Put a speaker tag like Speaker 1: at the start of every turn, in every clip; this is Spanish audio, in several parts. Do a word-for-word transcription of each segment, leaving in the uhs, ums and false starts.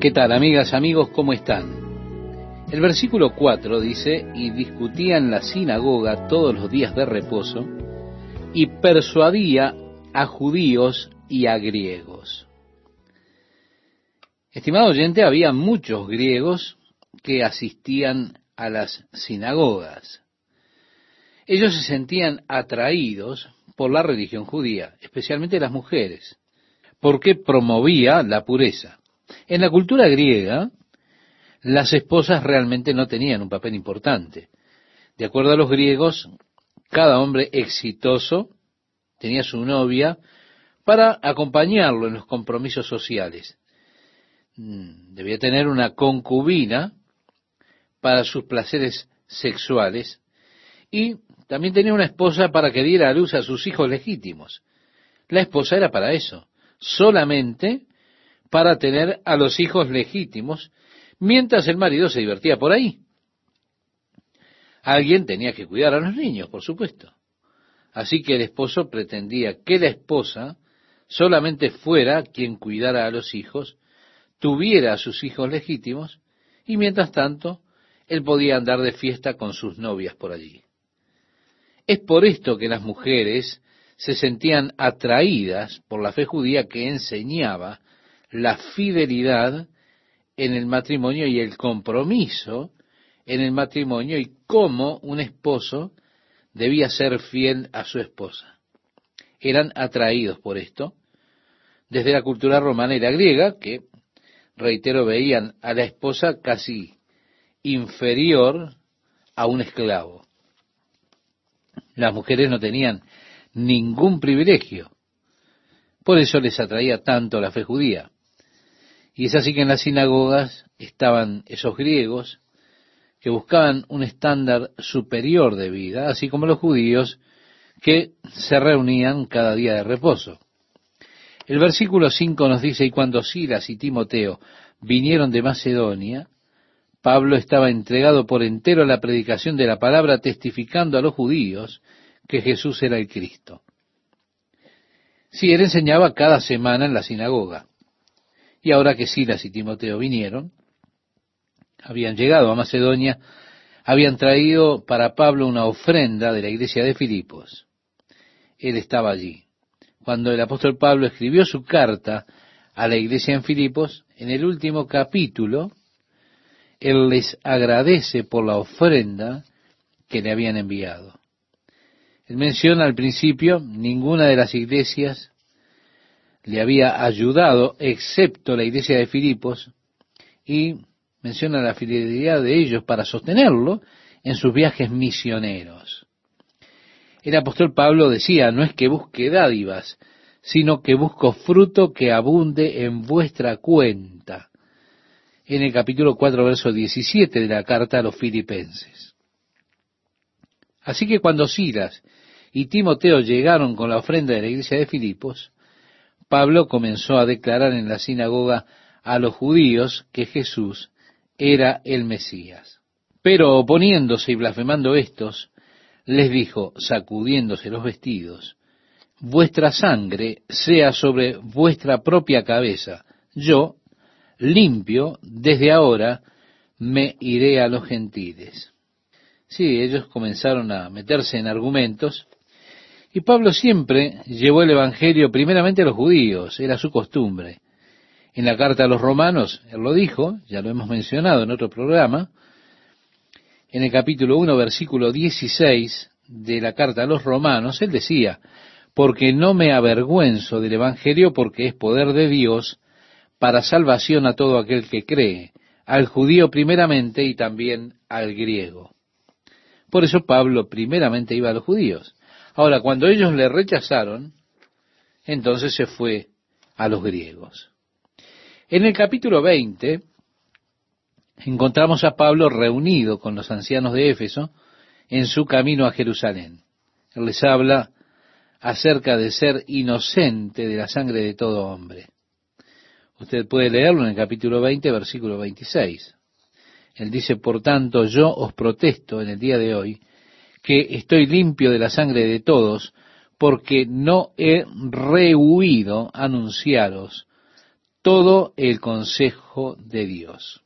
Speaker 1: ¿Qué tal, amigas, amigos? ¿Cómo están? El versículo cuatro dice, y discutía en la sinagoga todos los días de reposo, y persuadía a judíos y a griegos. Estimado oyente, había muchos griegos que asistían a las sinagogas. Ellos se sentían atraídos por la religión judía, especialmente las mujeres, porque promovía la pureza. En la cultura griega, las esposas realmente no tenían un papel importante. De acuerdo a los griegos, cada hombre exitoso tenía su novia para acompañarlo en los compromisos sociales. Debía tener una concubina para sus placeres sexuales y también tenía una esposa para que diera a luz a sus hijos legítimos. La esposa era para eso, solamente para tener a los hijos legítimos, mientras el marido se divertía por ahí. Alguien tenía que cuidar a los niños, por supuesto. Así que el esposo pretendía que la esposa solamente fuera quien cuidara a los hijos, tuviera a sus hijos legítimos, y mientras tanto, él podía andar de fiesta con sus novias por allí. Es por esto que las mujeres se sentían atraídas por la fe judía que enseñaba la fidelidad en el matrimonio y el compromiso en el matrimonio y cómo un esposo debía ser fiel a su esposa. Eran atraídos por esto desde la cultura romana y la griega, que, reitero, veían a la esposa casi inferior a un esclavo. Las mujeres no tenían ningún privilegio. Por eso les atraía tanto la fe judía. Y es así que en las sinagogas estaban esos griegos que buscaban un estándar superior de vida, así como los judíos que se reunían cada día de reposo. El versículo cinco nos dice, y cuando Silas y Timoteo vinieron de Macedonia, Pablo estaba entregado por entero a la predicación de la palabra, testificando a los judíos que Jesús era el Cristo. Sí, él enseñaba cada semana en la sinagoga. Y ahora que Silas y Timoteo vinieron, habían llegado a Macedonia, habían traído para Pablo una ofrenda de la iglesia de Filipos. Él estaba allí. Cuando el apóstol Pablo escribió su carta a la iglesia en Filipos, en el último capítulo, él les agradece por la ofrenda que le habían enviado. Él menciona al principio, ninguna de las iglesias le había ayudado, excepto la iglesia de Filipos, y menciona la fidelidad de ellos para sostenerlo en sus viajes misioneros. El apóstol Pablo decía, no es que busque dádivas, sino que busco fruto que abunde en vuestra cuenta, en el capítulo cuatro, verso diecisiete de la carta a los filipenses. Así que cuando Silas y Timoteo llegaron con la ofrenda de la iglesia de Filipos, Pablo comenzó a declarar en la sinagoga a los judíos que Jesús era el Mesías. Pero oponiéndose y blasfemando estos, les dijo, sacudiéndose los vestidos, vuestra sangre sea sobre vuestra propia cabeza. Yo, limpio, desde ahora me iré a los gentiles. Sí, ellos comenzaron a meterse en argumentos, y Pablo siempre llevó el evangelio primeramente a los judíos, era su costumbre. En la carta a los romanos, él lo dijo, ya lo hemos mencionado en otro programa, en el capítulo uno, versículo dieciséis de la carta a los romanos, él decía, porque no me avergüenzo del evangelio, porque es poder de Dios para salvación a todo aquel que cree, al judío primeramente y también al griego. Por eso Pablo primeramente iba a los judíos. Ahora, cuando ellos le rechazaron, entonces se fue a los griegos. En el capítulo veinte, encontramos a Pablo reunido con los ancianos de Éfeso en su camino a Jerusalén. Él les habla acerca de ser inocente de la sangre de todo hombre. Usted puede leerlo en el capítulo veinte, versículo veintiséis. Él dice, por tanto, yo os protesto en el día de hoy, que estoy limpio de la sangre de todos, porque no he rehuido anunciaros todo el consejo de Dios.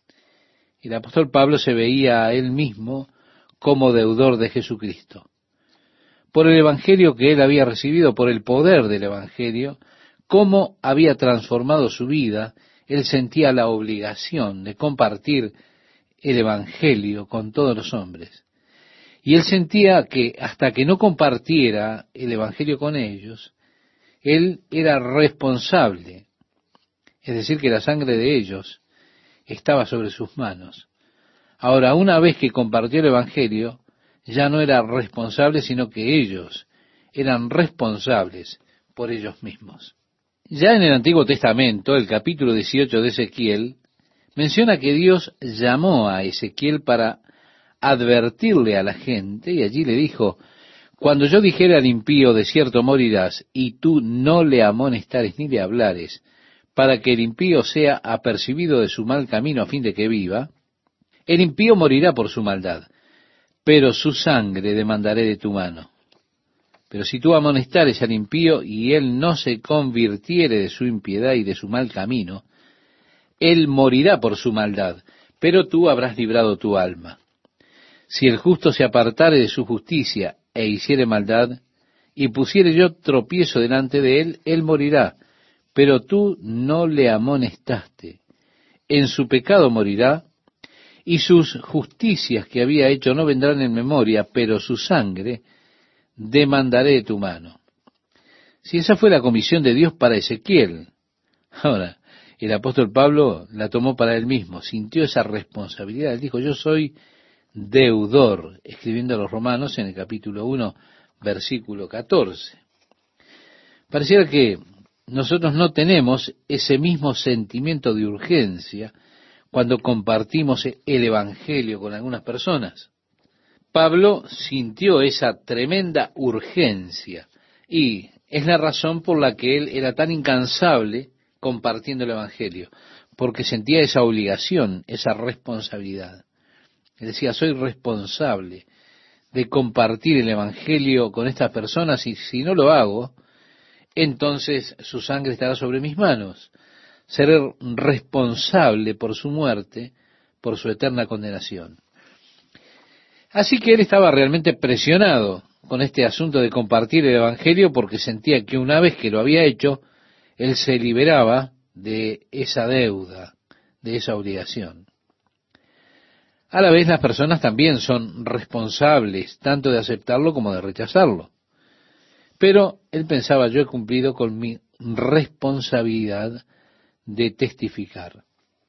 Speaker 1: Y el apóstol Pablo se veía a él mismo como deudor de Jesucristo. Por el evangelio que él había recibido, por el poder del evangelio, cómo había transformado su vida, él sentía la obligación de compartir el evangelio con todos los hombres. Y él sentía que hasta que no compartiera el evangelio con ellos, él era responsable. Es decir, que la sangre de ellos estaba sobre sus manos. Ahora, una vez que compartió el evangelio, ya no era responsable, sino que ellos eran responsables por ellos mismos. Ya en el Antiguo Testamento, el capítulo dieciocho de Ezequiel, menciona que Dios llamó a Ezequiel para advertirle a la gente, y allí le dijo: cuando yo dijera al impío, de cierto morirás, y tú no le amonestares ni le hablares, para que el impío sea apercibido de su mal camino a fin de que viva, el impío morirá por su maldad, pero su sangre demandaré de tu mano. Pero si tú amonestares al impío y él no se convirtiere de su impiedad y de su mal camino, él morirá por su maldad, pero tú habrás librado tu alma. Si el justo se apartare de su justicia e hiciere maldad, y pusiere yo tropiezo delante de él, él morirá, pero tú no le amonestaste. En su pecado morirá, y sus justicias que había hecho no vendrán en memoria, pero su sangre demandaré de tu mano. Si esa fue la comisión de Dios para Ezequiel, ahora el apóstol Pablo la tomó para él mismo, sintió esa responsabilidad. Él dijo: yo soy deudor, escribiendo a los Romanos en el capítulo uno, versículo catorce. Pareciera que nosotros no tenemos ese mismo sentimiento de urgencia cuando compartimos el evangelio con algunas personas. Pablo sintió esa tremenda urgencia, y es la razón por la que él era tan incansable compartiendo el evangelio, porque sentía esa obligación, esa responsabilidad. Él decía: soy responsable de compartir el evangelio con estas personas, y si no lo hago, entonces su sangre estará sobre mis manos. Seré responsable por su muerte, por su eterna condenación. Así que él estaba realmente presionado con este asunto de compartir el evangelio, porque sentía que una vez que lo había hecho, él se liberaba de esa deuda, de esa obligación. A la vez, las personas también son responsables tanto de aceptarlo como de rechazarlo. Pero él pensaba: yo he cumplido con mi responsabilidad de testificar.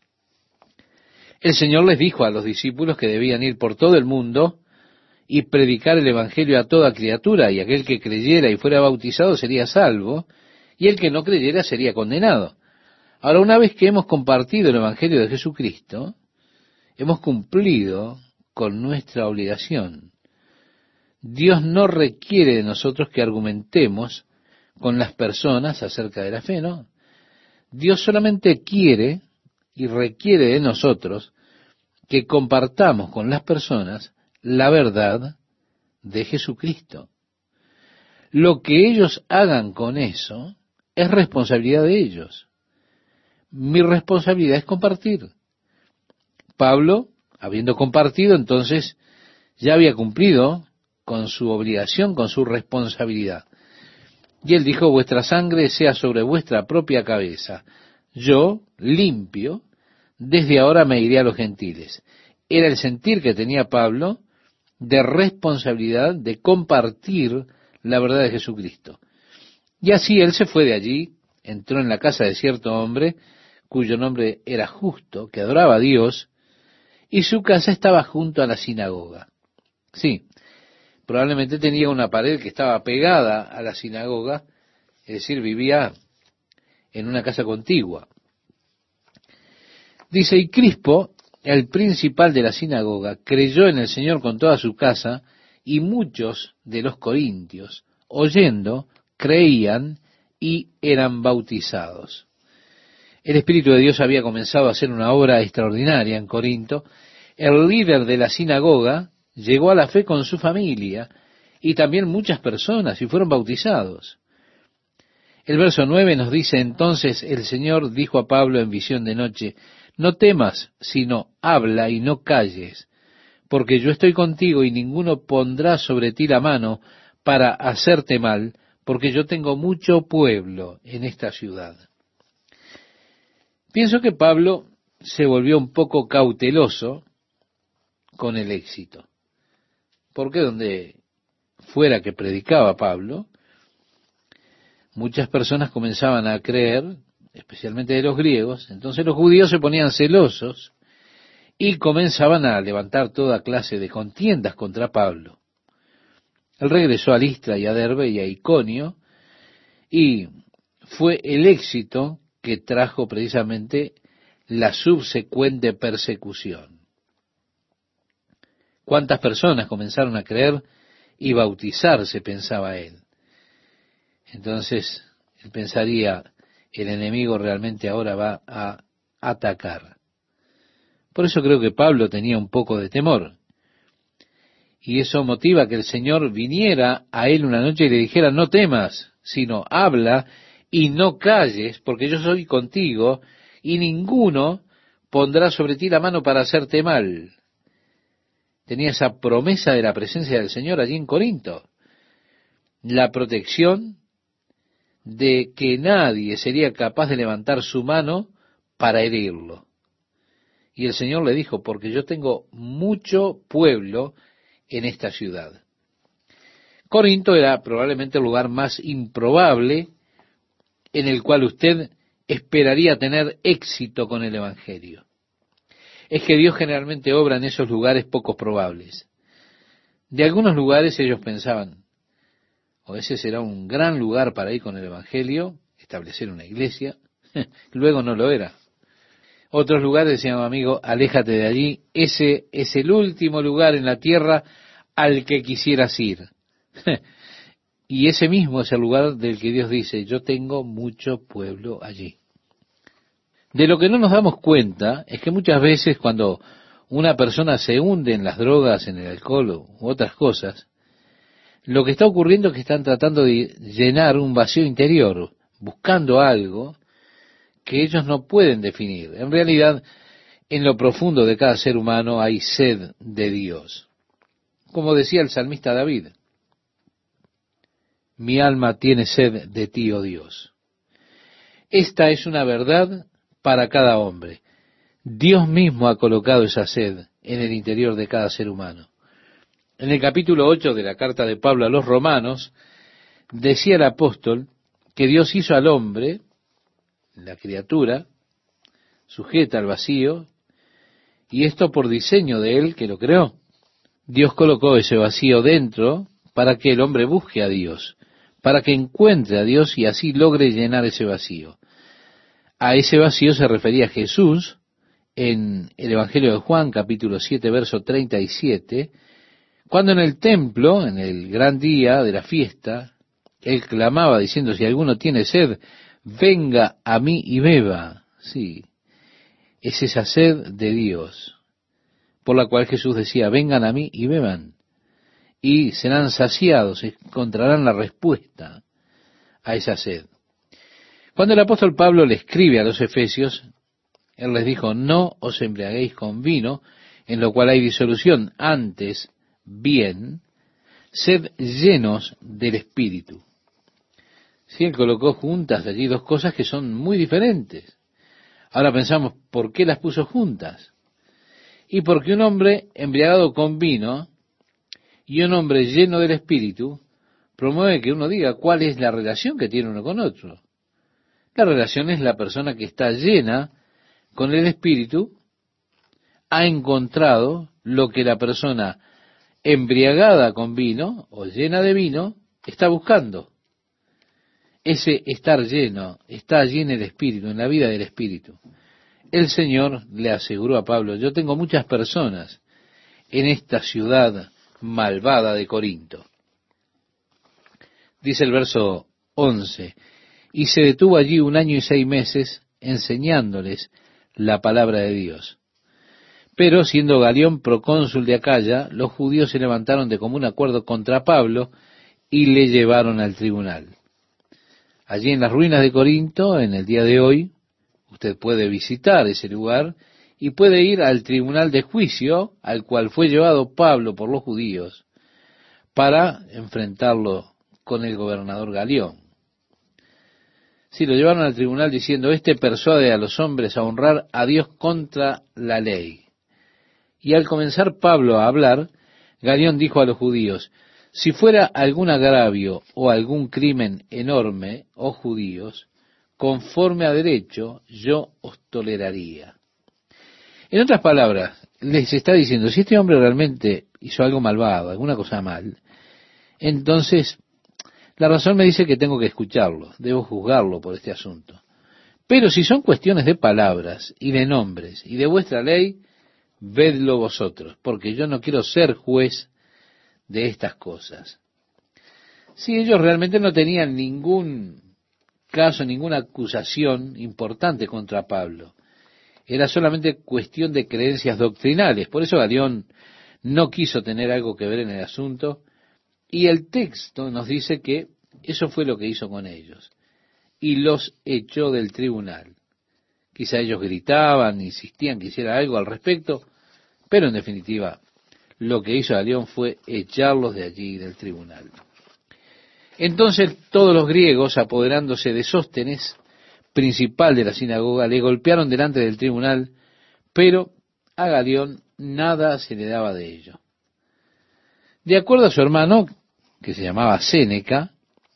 Speaker 1: El Señor les dijo a los discípulos que debían ir por todo el mundo y predicar el evangelio a toda criatura, y aquel que creyera y fuera bautizado sería salvo, y el que no creyera sería condenado. Ahora, una vez que hemos compartido el evangelio de Jesucristo, hemos cumplido con nuestra obligación. Dios no requiere de nosotros que argumentemos con las personas acerca de la fe, ¿no? Dios solamente quiere y requiere de nosotros que compartamos con las personas la verdad de Jesucristo. Lo que ellos hagan con eso es responsabilidad de ellos. Mi responsabilidad es compartir. Pablo, habiendo compartido, entonces ya había cumplido con su obligación, con su responsabilidad. Y él dijo: vuestra sangre sea sobre vuestra propia cabeza. Yo, limpio, desde ahora me iré a los gentiles. Era el sentir que tenía Pablo de responsabilidad de compartir la verdad de Jesucristo. Y así él se fue de allí, entró en la casa de cierto hombre, cuyo nombre era Justo, que adoraba a Dios, y su casa estaba junto a la sinagoga. Sí, probablemente tenía una pared que estaba pegada a la sinagoga, es decir, vivía en una casa contigua. Dice: y Crispo, el principal de la sinagoga, creyó en el Señor con toda su casa, y muchos de los corintios, oyendo, creían y eran bautizados. El Espíritu de Dios había comenzado a hacer una obra extraordinaria en Corinto. El líder de la sinagoga llegó a la fe con su familia, y también muchas personas, y fueron bautizados. El verso nueve nos dice: entonces el Señor dijo a Pablo en visión de noche: no temas, sino habla y no calles, porque yo estoy contigo y ninguno pondrá sobre ti la mano para hacerte mal, porque yo tengo mucho pueblo en esta ciudad. Pienso que Pablo se volvió un poco cauteloso con el éxito, porque donde fuera que predicaba Pablo, muchas personas comenzaban a creer, especialmente de los griegos. Entonces los judíos se ponían celosos y comenzaban a levantar toda clase de contiendas contra Pablo. Él regresó a Listra y a Derbe y a Iconio, y fue el éxito que trajo precisamente la subsecuente persecución. ¿Cuántas personas comenzaron a creer y bautizarse?, pensaba él. Entonces, él pensaría, el enemigo realmente ahora va a atacar. Por eso creo que Pablo tenía un poco de temor. Y eso motiva que el Señor viniera a él una noche y le dijera: no temas, sino habla y no calles, porque yo soy contigo, y ninguno pondrá sobre ti la mano para hacerte mal. Tenía esa promesa de la presencia del Señor allí en Corinto. La protección de que nadie sería capaz de levantar su mano para herirlo. Y el Señor le dijo: porque yo tengo mucho pueblo en esta ciudad. Corinto era probablemente el lugar más improbable en el cual usted esperaría tener éxito con el Evangelio. Es que Dios generalmente obra en esos lugares poco probables. De algunos lugares ellos pensaban: o ese será un gran lugar para ir con el Evangelio, establecer una iglesia. Luego no lo era. Otros lugares decían: amigo, aléjate de allí, ese es el último lugar en la tierra al que quisieras ir. Y ese mismo es el lugar del que Dios dice: yo tengo mucho pueblo allí. De lo que no nos damos cuenta es que muchas veces cuando una persona se hunde en las drogas, en el alcohol u otras cosas, lo que está ocurriendo es que están tratando de llenar un vacío interior, buscando algo que ellos no pueden definir. En realidad, en lo profundo de cada ser humano hay sed de Dios. Como decía el salmista David: mi alma tiene sed de ti, oh Dios. Esta es una verdad para cada hombre. Dios mismo ha colocado esa sed en el interior de cada ser humano. En el capítulo ocho de la carta de Pablo a los Romanos, decía el apóstol que Dios hizo al hombre, la criatura, sujeta al vacío, y esto por diseño de él que lo creó. Dios colocó ese vacío dentro para que el hombre busque a Dios, para que encuentre a Dios y así logre llenar ese vacío. A ese vacío se refería Jesús en el Evangelio de Juan, capítulo siete, verso treinta y siete, cuando en el templo, en el gran día de la fiesta, él clamaba diciendo: si alguno tiene sed, venga a mí y beba. Sí, es esa sed de Dios, por la cual Jesús decía: vengan a mí y beban, y serán saciados, encontrarán la respuesta a esa sed. Cuando el apóstol Pablo le escribe a los Efesios, él les dijo: no os embriaguéis con vino, en lo cual hay disolución, antes bien, sed llenos del Espíritu. Sí, él colocó juntas allí dos cosas que son muy diferentes. Ahora pensamos, ¿por qué las puso juntas? Y porque un hombre embriagado con vino y un hombre lleno del Espíritu promueve que uno diga cuál es la relación que tiene uno con otro. La relación es la persona que está llena con el Espíritu, ha encontrado lo que la persona embriagada con vino o llena de vino está buscando. Ese estar lleno, está allí en el Espíritu, en la vida del Espíritu. El Señor le aseguró a Pablo: yo tengo muchas personas en esta ciudad malvada de Corinto. Dice el verso once: y se detuvo allí un año y seis meses enseñándoles la palabra de Dios. Pero siendo Galión procónsul de Acaya, los judíos se levantaron de común acuerdo contra Pablo y le llevaron al tribunal. Allí en las ruinas de Corinto, en el día de hoy, usted puede visitar ese lugar y puede ir al tribunal de juicio al cual fue llevado Pablo por los judíos para enfrentarlo con el gobernador Galión. Sí, lo llevaron al tribunal diciendo, este persuade a los hombres a honrar a Dios contra la ley. Y al comenzar Pablo a hablar, Galión dijo a los judíos, si fuera algún agravio o algún crimen enorme, oh judíos, conforme a derecho, yo os toleraría. En otras palabras, les está diciendo, si este hombre realmente hizo algo malvado, alguna cosa mal, entonces la razón me dice que tengo que escucharlo, debo juzgarlo por este asunto. Pero si son cuestiones de palabras y de nombres y de vuestra ley, vedlo vosotros, porque yo no quiero ser juez de estas cosas. Si ellos realmente no tenían ningún caso, ninguna acusación importante contra Pablo, era solamente cuestión de creencias doctrinales. Por eso Galión no quiso tener algo que ver en el asunto, y el texto nos dice que eso fue lo que hizo con ellos, y los echó del tribunal. Quizá ellos gritaban, insistían que hiciera algo al respecto, pero en definitiva, lo que hizo Galión fue echarlos de allí, del tribunal. Entonces todos los griegos, apoderándose de Sóstenes, principal de la sinagoga, le golpearon delante del tribunal, pero a Galión nada se le daba de ello. De acuerdo a su hermano, que se llamaba Séneca,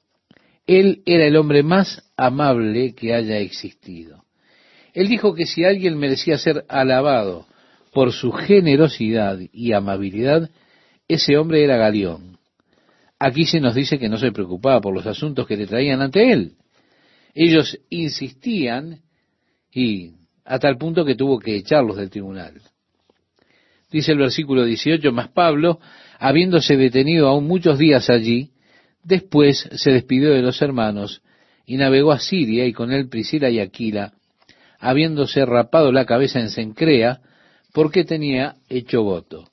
Speaker 1: él era el hombre más amable que haya existido. Él dijo que si alguien merecía ser alabado por su generosidad y amabilidad, ese hombre era Galión. Aquí se nos dice que no se preocupaba por los asuntos que le traían ante él. Ellos insistían y a tal punto que tuvo que echarlos del tribunal. Dice el versículo dieciocho, mas Pablo, habiéndose detenido aún muchos días allí, después se despidió de los hermanos y navegó a Siria, y con él Priscila y Aquila, habiéndose rapado la cabeza en Cencrea, porque tenía hecho voto.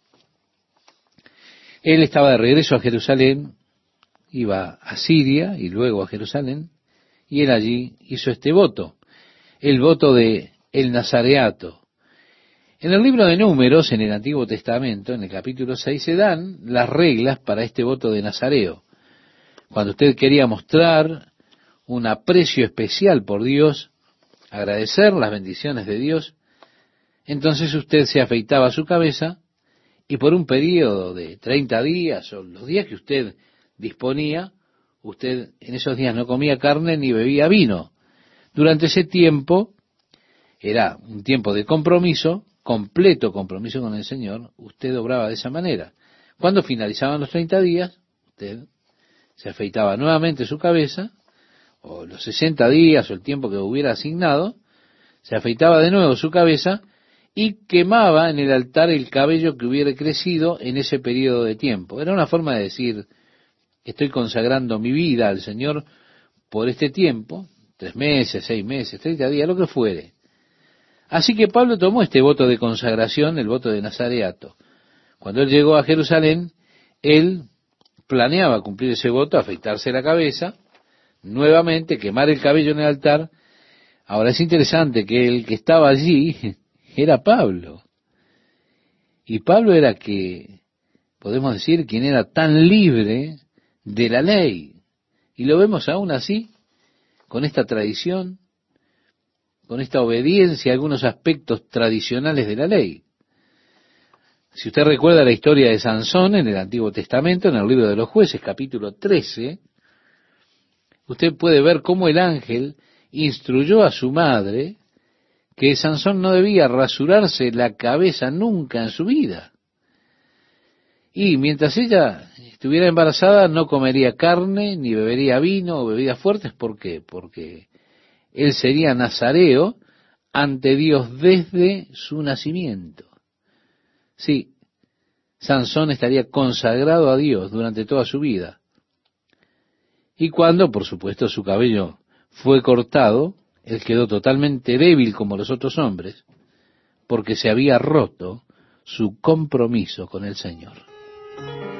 Speaker 1: Él estaba de regreso a Jerusalén, iba a Siria y luego a Jerusalén, y él allí hizo este voto, el voto de el nazareato. En el libro de Números, en el Antiguo Testamento, en el capítulo seis, se dan las reglas para este voto de nazareo. Cuando usted quería mostrar un aprecio especial por Dios, agradecer las bendiciones de Dios, entonces usted se afeitaba su cabeza y por un periodo de treinta días o los días que usted disponía, usted en esos días no comía carne ni bebía vino. Durante ese tiempo, era un tiempo de compromiso, completo compromiso con el Señor, usted obraba de esa manera. Cuando finalizaban los treinta días, usted se afeitaba nuevamente su cabeza, o los sesenta días o el tiempo que hubiera asignado, se afeitaba de nuevo su cabeza y quemaba en el altar el cabello que hubiera crecido en ese periodo de tiempo. Era una forma de decir, estoy consagrando mi vida al Señor por este tiempo, tres meses, seis meses, treinta días, lo que fuere. Así que Pablo tomó este voto de consagración, el voto de nazareato. Cuando él llegó a Jerusalén, él planeaba cumplir ese voto, afeitarse la cabeza, nuevamente quemar el cabello en el altar. Ahora es interesante que el que estaba allí era Pablo. Y Pablo era que, podemos decir, quien era tan libre de la ley. Y lo vemos aún así, con esta tradición, con esta obediencia a algunos aspectos tradicionales de la ley. Si usted recuerda la historia de Sansón en el Antiguo Testamento, en el libro de los Jueces, capítulo trece, usted puede ver cómo el ángel instruyó a su madre que Sansón no debía rasurarse la cabeza nunca en su vida. Y mientras ella estuviera embarazada, no comería carne, ni bebería vino o bebidas fuertes. ¿Por qué? Porque él sería nazareo ante Dios desde su nacimiento. Sí, Sansón estaría consagrado a Dios durante toda su vida. Y cuando, por supuesto, su cabello fue cortado, él quedó totalmente débil como los otros hombres, porque se había roto su compromiso con el Señor.